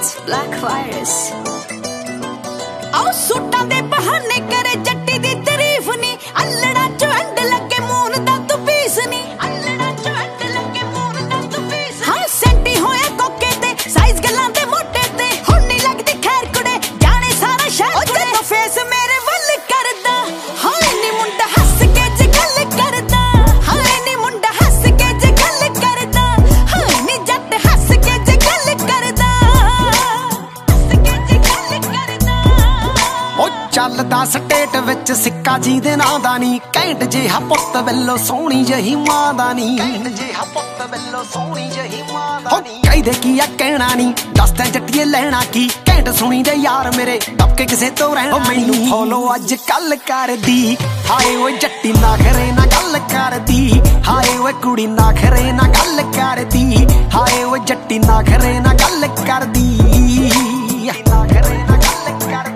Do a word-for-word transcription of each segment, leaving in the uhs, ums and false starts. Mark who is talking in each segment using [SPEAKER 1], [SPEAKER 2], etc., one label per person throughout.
[SPEAKER 1] It's Black Virus.
[SPEAKER 2] आओ सूटां दे बहाने करे जट्टी दी तारीफ नी अल्लड़ा चो अंड लगे मून दा तू पीस नी अल्लड़ा चो अंड लगे मून दा तू पीस हां सेंटी होया कोके ते साइज गल्लां दे मोटे ते हुण नहीं लगदी खैर कुड़े जाने सारा शहर ओ जदों फेस मेरे वल करदा हां नी मुंडा हंस के जे गल करदा हां नी मुंडा हंस के जे गल करदा हां नी जट हंस के जे गल करदा हंस के जे गल करदा
[SPEAKER 3] ओ ਚੱਲਦਾ ਸਟੇਟ ਵਿੱਚ ਸਿੱਕਾ ਜੀ ਦੇ ਨਾਂ ਦਾ ਨੀ ਘੈਂਟ ਜਿਹਾ ਪੁੱਤ ਵੱਲੋਂ ਸੋਹਣੀ ਜਹੀ ਮਾਂ ਦਾ ਨੀ ਘੈਂਟ ਜਿਹਾ ਪੁੱਤ ਵੱਲੋਂ ਸੋਹਣੀ ਜਹੀ ਮਾਂ ਦਾ ਨੀ ਕਹਿੰਦੇ ਕੀ ਆ ਕਹਿਣਾ ਨੀ ਦੱਸਦਾ ਜੱਟੀਏ ਲੈਣਾ ਕੀ ਘੈਂਟ ਸੁਣੀ ਦੇ ਯਾਰ ਮੇਰੇ ਦੱਬ ਕੇ ਕਿਸੇ ਤੋਂ ਰਹਿਣਾ ਮੈਨੂੰ ਫੋਲੋ ਅੱਜ ਕੱਲ ਕਰਦੀ ਹਾਏ ਓਏ ਜੱਟੀ ਨਾ ਖਰੇ ਨਾ ਗੱਲ ਕਰਦੀ ਹਾਏ ਓਏ ਕੁੜੀ ਨਾ ਖਰੇ ਨਾ ਗੱਲ ਕਰਦੀ ਹਾਏ ਓਏ ਜੱਟੀ ਨਾ ਖਰੇ ਨਾ ਗੱਲ ਕਰਦੀ ਨਾ ਖਰੇ ਨਾ ਗੱਲ ਕਰਦੀ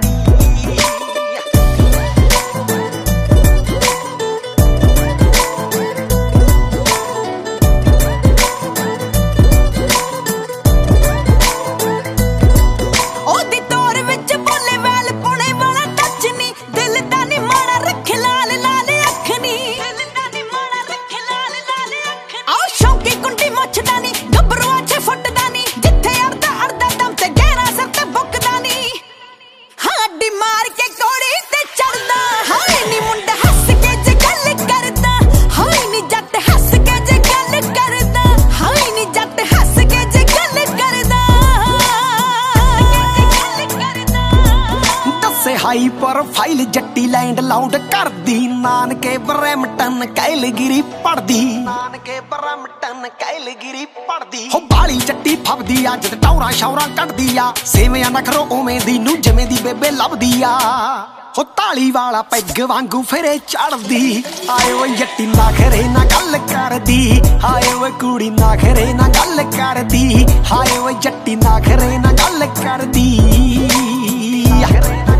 [SPEAKER 3] ਹਾਈ ਪ੍ਰੋਫਾਈਲ ਜੱਟੀ ਲੈਂਡ ਲਾਉਂਡ ਕਰਦੀ ਨਾਨਕੇ ਬਰੈਮਟਨ ਕੈਲਗਰੀ ਪੜਦੀ ਨਾਨਕੇ ਬਰੈਮਟਨ ਕੈਲਗਰੀ ਪੜਦੀ ਹੋ ਬਾਲੀ ਜੱਟੀ ਫੱਬਦੀ ਆ ਜਦ ਟੌਰਾ ਸ਼ੌਰਾ ਕੱਢਦੀ ਆ ਸੇਵਿਆਂ ਨਖਰੋ ਉਵੇਂ ਦੀ ਨੂੰ ਜਿਵੇਂ ਦੀ ਬੇਬੇ ਲੱਭਦੀ ਆ ਹੋ ਤਾਲੀ ਵਾਲਾ ਪੈਗ ਵਾਂਗੂ ਫਿਰੇ ਚੜਦੀ ਆਏ ਓਏ ਜੱਟੀ ਨਾ ਖਰੇ ਨਾ ਗੱਲ ਕਰਦੀ ਹਾਏ ਓਏ ਕੁੜੀ ਨਾ ਖਰੇ ਨਾ ਗੱਲ ਕਰਦੀ ਹਾਏ ਓਏ ਜੱਟੀ ਨਾ ਖਰੇ ਨਾ ਗੱਲ ਕਰਦੀ